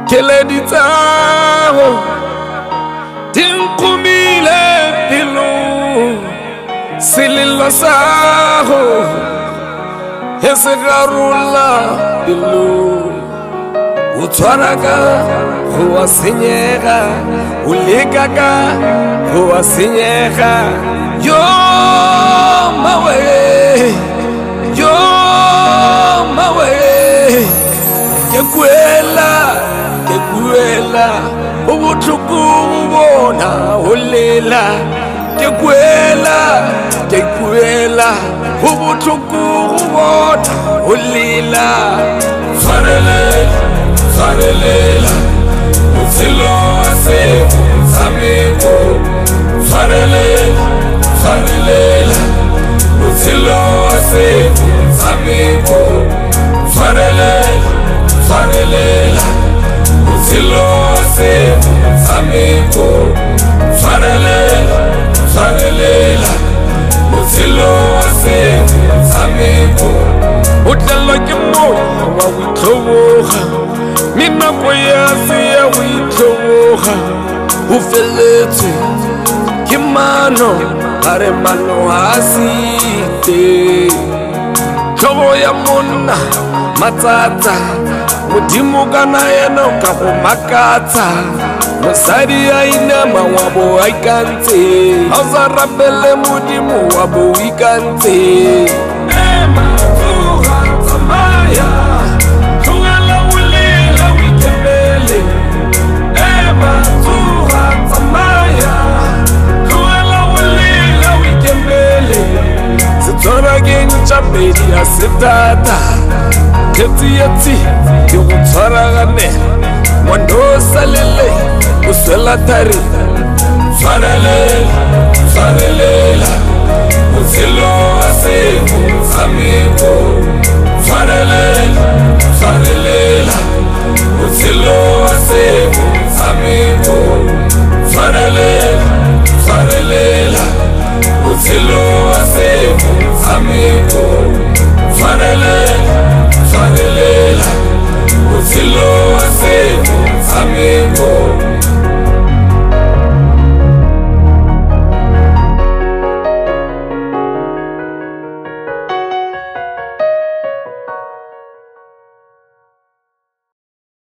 keledi tsago dinqumile pelo selilo sago esegarula pelo o tshwara ka go a senyega o leka ka go a senyega yo mawe ke kuela o botlhoko bona o lela ke kuela o botlhoko bona o lela tshwarelela botshelo a se motshameko tshwarelela botshelo a se motshameko tshwarelela botshelo a se motshameko tshwarelela botshelo a se motshameko o tlelwa ke moya wa go itlhoboga mme nako ya se ya go itlhoboga o feletswe ke mano a re mano a site tlhogo ya monna matsatsa modimo kana yena o ka go makatsa mosadi a inama wa bo a ikantse a o sa rapele modimo wa bo o ikantse Pedi a setata Ketsi ke go tshwaraganela mondo salele o swela thari tshwarelela botshelo a se motshameko tshwarelela botshelo a se motshameko tshwarelela botshelo a se motshameko tshwarelela botshelo a se motshameko